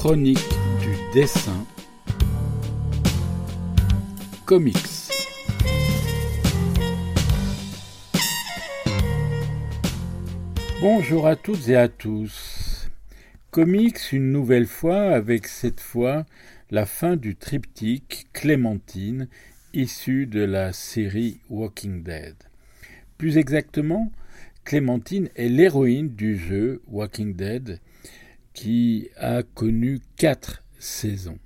Chronique du dessin, comics. Bonjour à toutes et à tous. Comics une nouvelle fois avec cette fois la fin du triptyque Clémentine issu de la série Walking Dead. Plus exactement, Clémentine est l'héroïne du jeu Walking Dead qui a connu 4 saisons.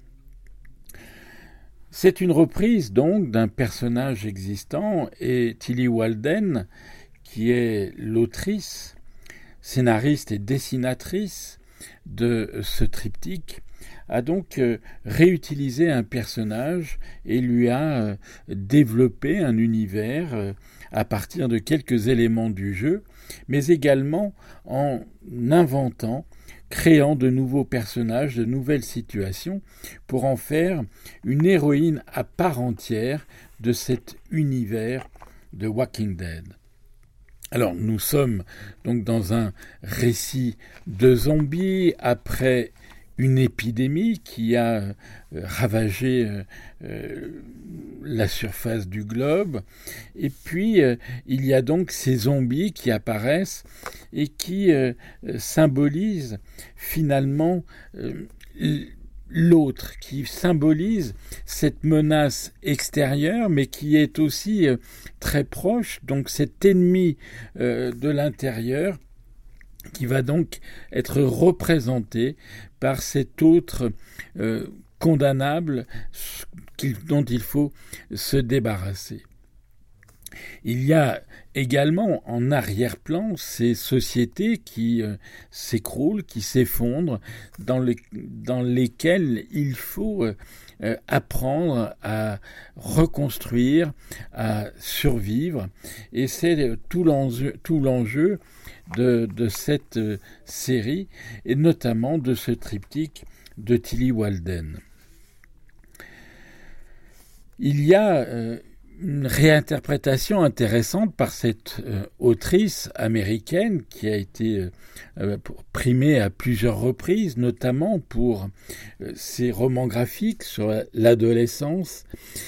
C'est une reprise donc d'un personnage existant et Tillie Walden, qui est l'autrice, scénariste et dessinatrice de ce triptyque, a donc réutilisé un personnage et lui a développé un univers à partir de quelques éléments du jeu, mais également en créant de nouveaux personnages, de nouvelles situations, pour en faire une héroïne à part entière de cet univers de Walking Dead. Alors, nous sommes donc dans un récit de zombies après une épidémie qui a ravagé la surface du globe. Et puis, il y a donc ces zombies qui apparaissent et qui symbolisent finalement l'autre, qui symbolise cette menace extérieure, mais qui est aussi très proche, donc cet ennemi de l'intérieur, qui va donc être représenté par cet autre condamnable dont il faut se débarrasser. Il y a également en arrière-plan ces sociétés qui s'écroulent, qui s'effondrent, dans lesquelles il faut apprendre à reconstruire, à survivre. Et c'est tout l'enjeu de cette série, et notamment de ce triptyque de Tillie Walden. Il y a une réinterprétation intéressante par cette autrice américaine qui a été primée à plusieurs reprises, notamment pour ses romans graphiques sur l'adolescence.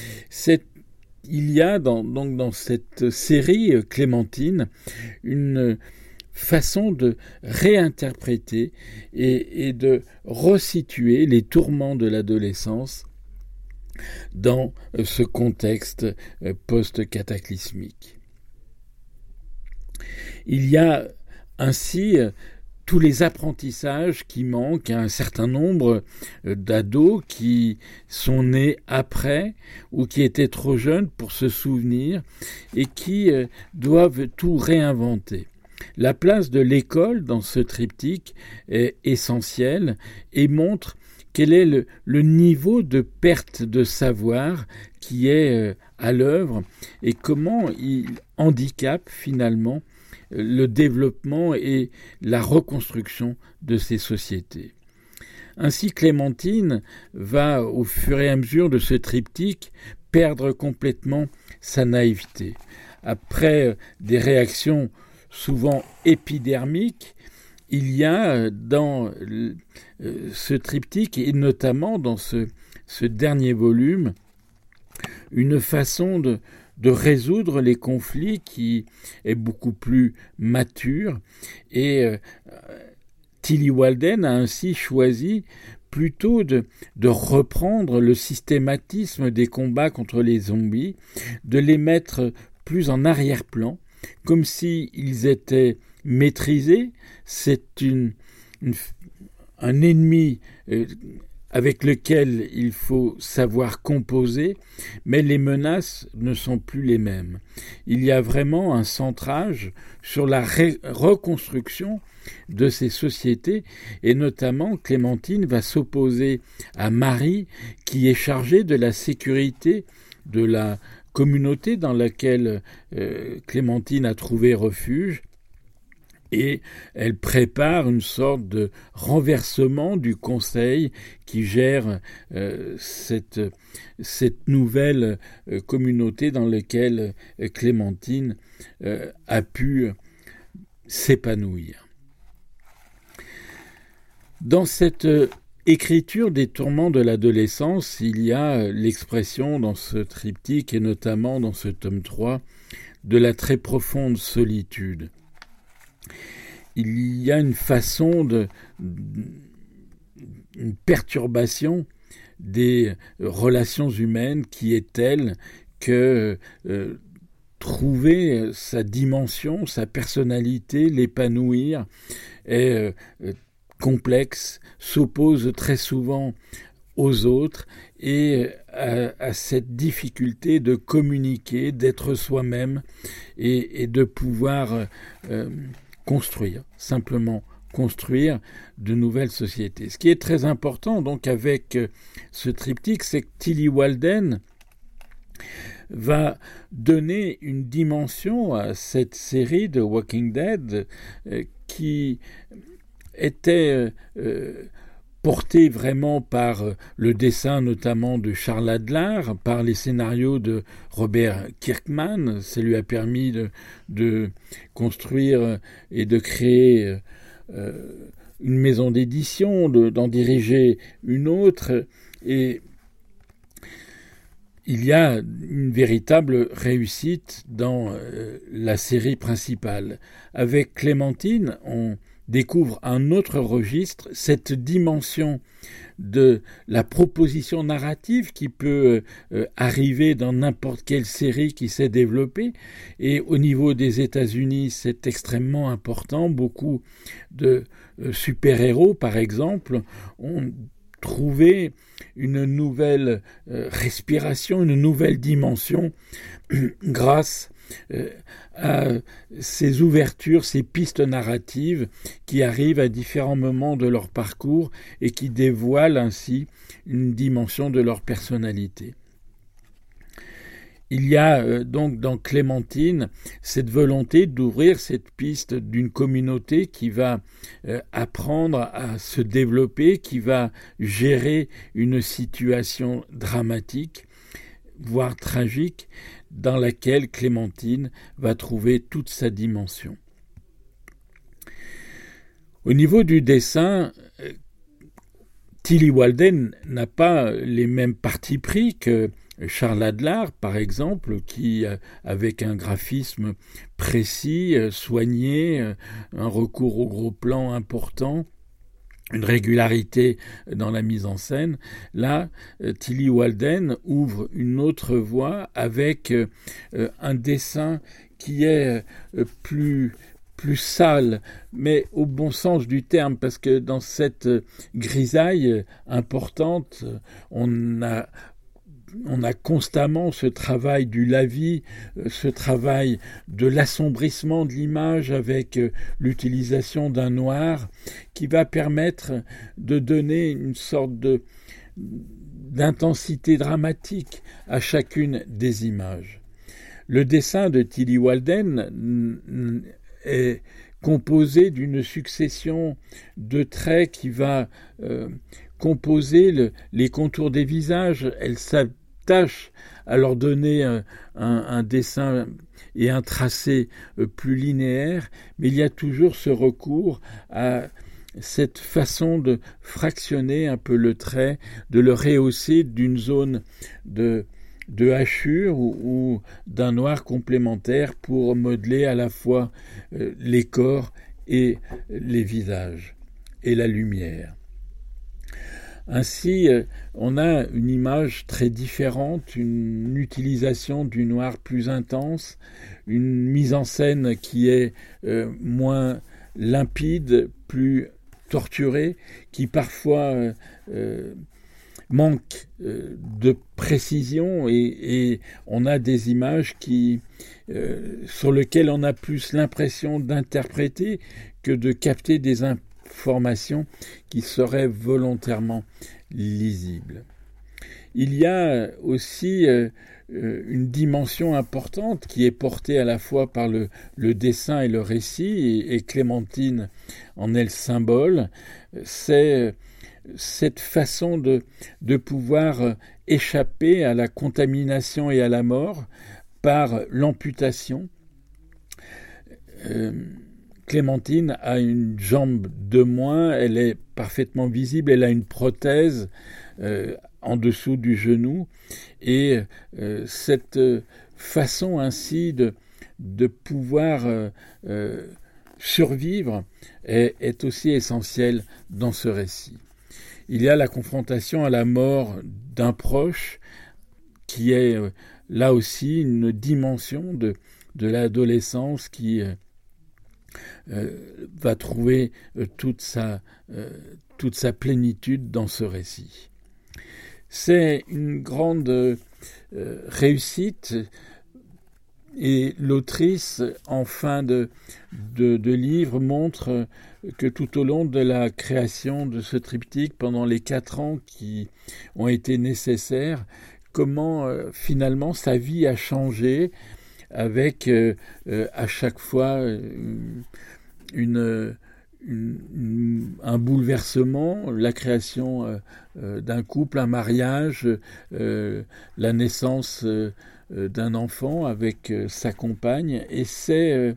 Il y a dans cette série Clémentine une façon de réinterpréter et de resituer les tourments de l'adolescence dans ce contexte post-cataclysmique. Il y a ainsi tous les apprentissages qui manquent à un certain nombre d'ados qui sont nés après ou qui étaient trop jeunes pour se souvenir et qui doivent tout réinventer. La place de l'école dans ce triptyque est essentielle et montre quel est le niveau de perte de savoir qui est à l'œuvre et comment il handicape finalement le développement et la reconstruction de ces sociétés. Ainsi, Clémentine va, au fur et à mesure de ce triptyque, perdre complètement sa naïveté. Après des réactions souvent épidermiques, il y a dans ce triptyque, et notamment dans ce dernier volume, une façon de résoudre les conflits qui est beaucoup plus mature. Et Tillie Walden a ainsi choisi plutôt de reprendre le systématisme des combats contre les zombies, de les mettre plus en arrière-plan, comme s'ils étaient maîtrisés. C'est un ennemi avec lequel il faut savoir composer, mais les menaces ne sont plus les mêmes. Il y a vraiment un centrage sur la reconstruction de ces sociétés, et notamment Clémentine va s'opposer à Marie, qui est chargée de la sécurité de la communauté dans laquelle Clémentine a trouvé refuge, et elle prépare une sorte de renversement du conseil qui gère cette nouvelle communauté dans laquelle Clémentine a pu s'épanouir. Dans cette Écriture des tourments de l'adolescence, il y a l'expression dans ce triptyque et notamment dans ce tome 3 de la très profonde solitude. Il y a une façon une perturbation des relations humaines qui est telle que trouver sa dimension, sa personnalité, l'épanouir est complexe, s'oppose très souvent aux autres et à cette difficulté de communiquer, d'être soi-même et de pouvoir construire, simplement construire de nouvelles sociétés. Ce qui est très important donc avec ce triptyque, c'est que Tillie Walden va donner une dimension à cette série de Walking Dead qui était portée vraiment par le dessin notamment de Charles Adler, par les scénarios de Robert Kirkman. Ça lui a permis de construire et de créer une maison d'édition, d'en diriger une autre, et il y a une véritable réussite dans la série principale. Avec Clémentine, on découvre un autre registre, cette dimension de la proposition narrative qui peut arriver dans n'importe quelle série qui s'est développée. Et au niveau des États-Unis, c'est extrêmement important. Beaucoup de super-héros, par exemple, ont trouvé une nouvelle respiration, une nouvelle dimension grâce à ces ouvertures, ces pistes narratives qui arrivent à différents moments de leur parcours et qui dévoilent ainsi une dimension de leur personnalité. Il y a donc dans Clémentine cette volonté d'ouvrir cette piste d'une communauté qui va apprendre à se développer, qui va gérer une situation dramatique, voire tragique, dans laquelle Clémentine va trouver toute sa dimension. Au niveau du dessin, Tillie Walden n'a pas les mêmes partis pris que Charles Adler, par exemple, qui, avec un graphisme précis, soigné, un recours au gros plan important, une régularité dans la mise en scène. Là, Tillie Walden ouvre une autre voie avec un dessin qui est plus sale, mais au bon sens du terme, parce que dans cette grisaille importante, on a constamment ce travail du lavis, ce travail de l'assombrissement de l'image avec l'utilisation d'un noir qui va permettre de donner une sorte d'intensité dramatique à chacune des images. Le dessin de Tillie Walden est composé d'une succession de traits qui va composer les contours des visages. Elle s'attache à leur donner un dessin et un tracé plus linéaire, mais il y a toujours ce recours à cette façon de fractionner un peu le trait, de le rehausser d'une zone de hachure ou d'un noir complémentaire pour modeler à la fois les corps et les visages et la lumière. Ainsi, on a une image très différente, une utilisation du noir plus intense, une mise en scène qui est moins limpide, plus torturée, qui parfois manque de précision et on a des images sur lesquelles on a plus l'impression d'interpréter que de capter des informations qui seraient volontairement lisibles. Il y a aussi une dimension importante qui est portée à la fois par le dessin et le récit, et Clémentine en est le symbole. C'est cette façon de pouvoir échapper à la contamination et à la mort par l'amputation. Clémentine a une jambe de moins, elle est parfaitement visible, elle a une prothèse en dessous du genou, et cette façon ainsi de pouvoir survivre est aussi essentielle dans ce récit. Il y a la confrontation à la mort d'un proche qui est là aussi une dimension de l'adolescence qui va trouver toute sa plénitude dans ce récit. C'est une grande réussite, et l'autrice, en fin de livre, montre que tout au long de la création de ce triptyque, pendant les 4 ans qui ont été nécessaires, comment finalement sa vie a changé, avec à chaque fois un bouleversement, la création d'un couple, un mariage, la naissance d'un enfant avec sa compagne, et c'est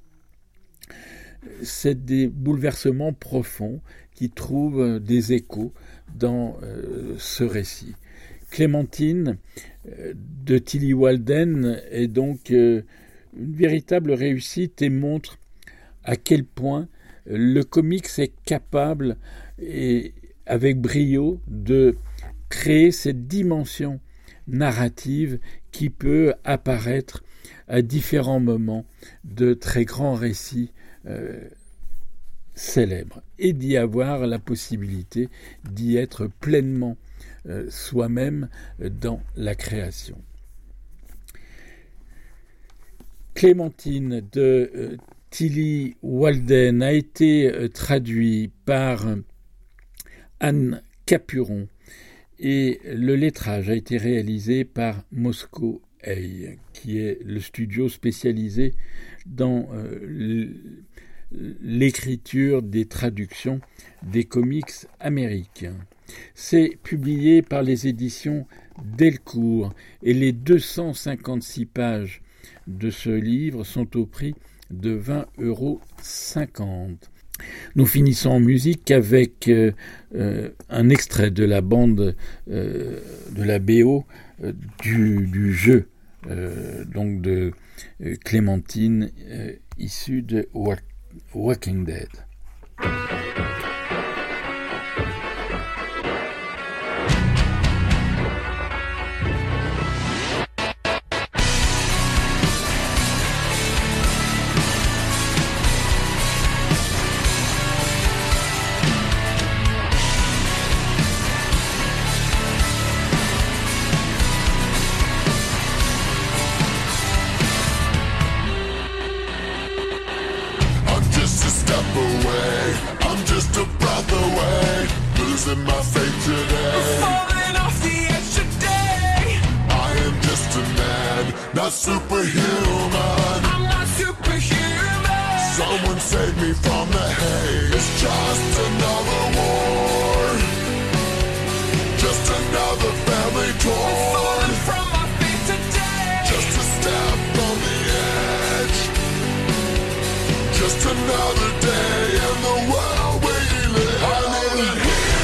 des bouleversements profonds qui trouvent des échos dans ce récit. Clémentine de Tillie Walden est donc une véritable réussite et montre à quel point le comics est capable, et avec brio, de créer cette dimension narrative qui peut apparaître à différents moments de très grands récits célèbres, et d'y avoir la possibilité d'y être pleinement soi-même dans la création. Clémentine de Tillie Walden a été traduit par Anne Capuron, et le lettrage a été réalisé par Moscow Hay, qui est le studio spécialisé dans l'écriture des traductions des comics américains. C'est publié par les éditions Delcourt, et les 256 pages de ce livre sont au prix de 20,50 €. Nous finissons en musique avec un extrait de la bande de la BO du jeu donc de Clémentine, issu de Walking Dead. My faith today, falling off the edge today. I am just a man, not superhuman. I'm not superhuman. Someone save me from the hate. It's just another war, just another family torn. Falling from my feet today, just a step on the edge. Just another day in the world we live. I need a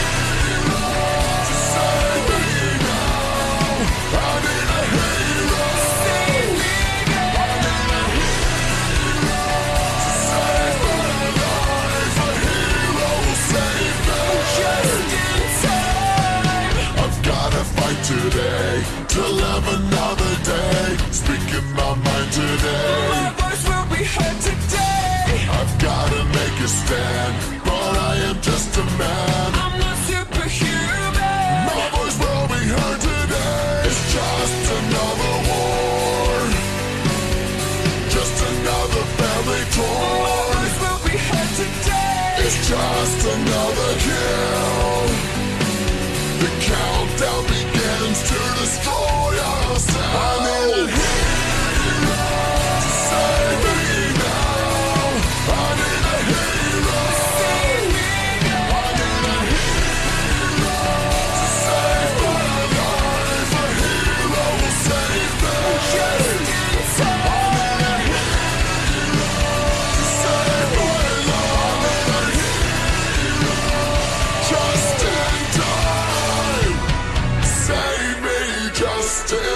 today, to live another day, speaking my mind today. My voice will be heard today. I've gotta make a stand, but I am just a man. I'm not superhuman. My voice will be heard today. It's just another war, just another family torn. My voice will be heard today. It's just another kill. The countdown begins to destroy ourselves. I need a hero to save me now. I need a hero to save me now. I need a hero to save my life. A hero will save me. Just in time. I need a hero to save my stay.